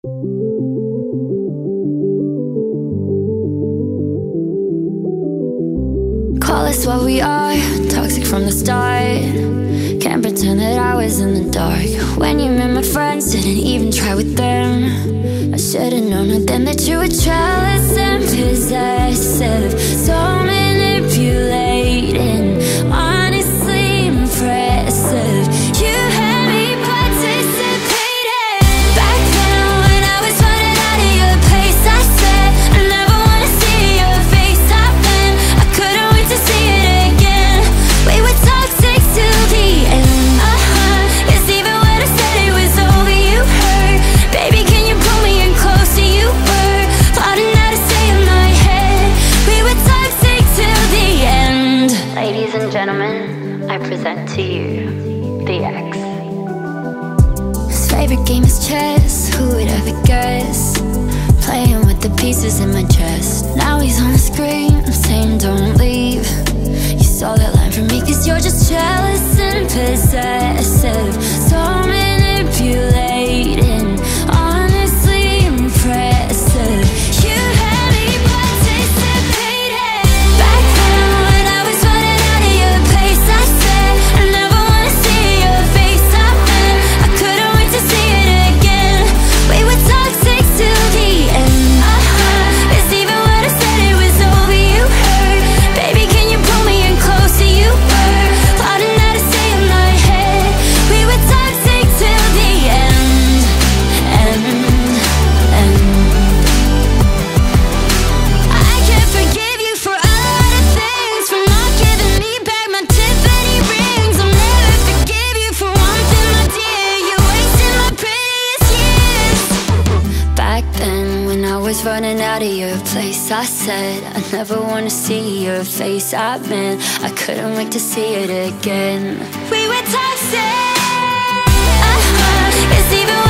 Call us what we are, toxic from the start. Can't pretend that I was in the dark. When you met my friends, didn't even try with them. I should've known then that you were jealous and possessive. So manipulating, honestly impressive. You had me participating. Back then when I was running out of your place, I said I never wanna see your face. I've been, I couldn't wait to see it again. We were toxic till the end. Cause even when I said it was over, you hurt. Baby, can you pull me in closer? You were plotting how to stay in my head. We were toxic till the end. Ladies and gentlemen, I present to you the X. His favorite game is chess, who would ever guess? Playing with the pieces in my chest. Now he's on the screen, I'm saying don't leave. You saw that line from me cause you're just jealous and possessive. So manipulating, honestly impressive. You had me participating. Back then when I was running out of your place, I said I never wanna see your face. I've been, I couldn't wait to see it again. We were toxic till the end. Cause even when I said it was over, you hurt. Baby, can you pull me in closer? You were plotting how to stay in my head. We were toxic till the end. I can't forgive you for a lot of things, for not giving me back my Tiffany rings. I'll never forgive you for one thing, my dear. You wasted my prettiest years. Back then when I was running out of your place, I said I never wanna see your face. I meant I couldn't wait to see it again. We were toxic. Cause even